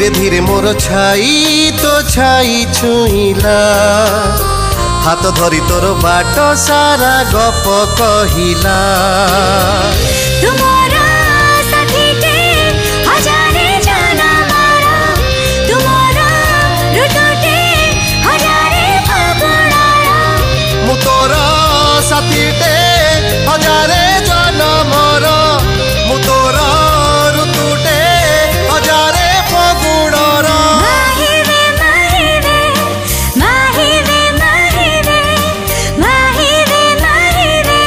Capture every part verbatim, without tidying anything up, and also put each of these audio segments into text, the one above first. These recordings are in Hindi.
धीरे धीरे मोर छाई तो छाई छुईला हाथ धरी तोर बाट सारा गप कहिला तुमरा साथीटे हजारे जनमरा तुमरा ऋतुटे हजारे फागुणरा मु तोर साथीटे हजारे जनमरा मु तोर ऋतुटे हजारे फागुणरा माहिवे माहिवे माहिवे माहिवे माहिवे माहिवे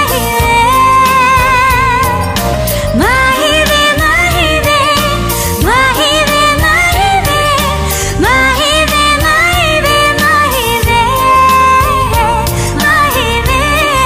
माहिवे माहिवे माहिवे माहिवे माहिवे माहिवे माहिवे माहिवे माहिवे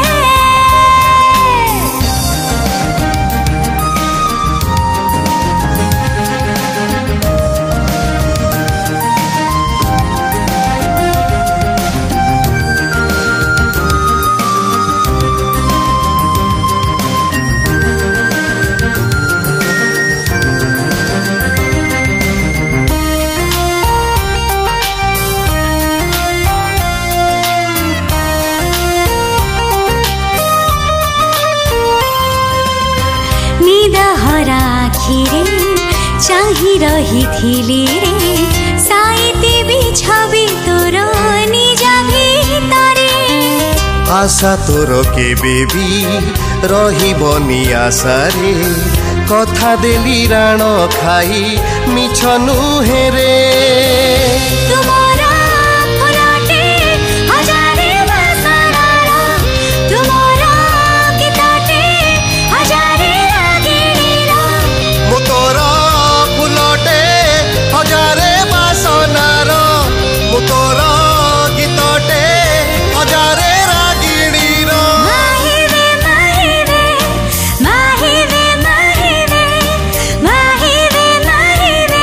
निद हरा आखिरे चाही रही थिली रे साइते भी छवि तोर निज भितरे आशा तोर केबे भी रहिबनी आशा रे कथा देली राण खाई मिछ नुहे रे तुमरा फुलटे हजारे बसरारा तुमरा गीतटे हजारे रागिणीरा मु तोर फुलटे हजारे बासनार मु तोर गीतटे हजारे रागिणीर माहिवे माहिवे माहिवे माहिवे माहिवे माहिवे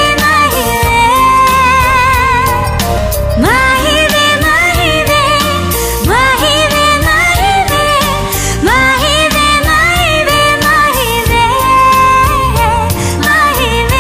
माहिवे माहिवे माहिवे माहिवे माहिवे माहिवे माहिवे माहिवे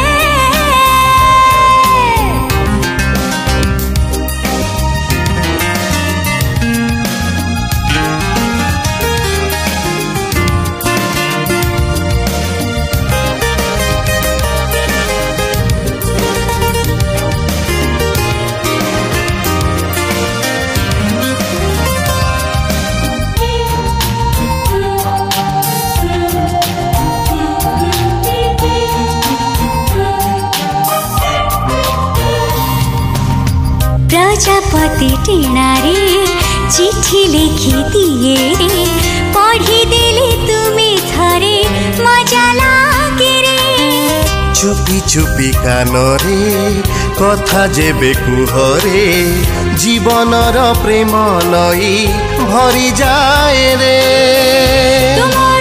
प्रजापति टेणारे चिठी लिखि दिए रे पढ़ी देले तुमे थरे मजा लागे रे चुपी चुपी कानरे कथा जेबे कुहरे जीवनर प्रेम नई भरी जाए रे तुमरा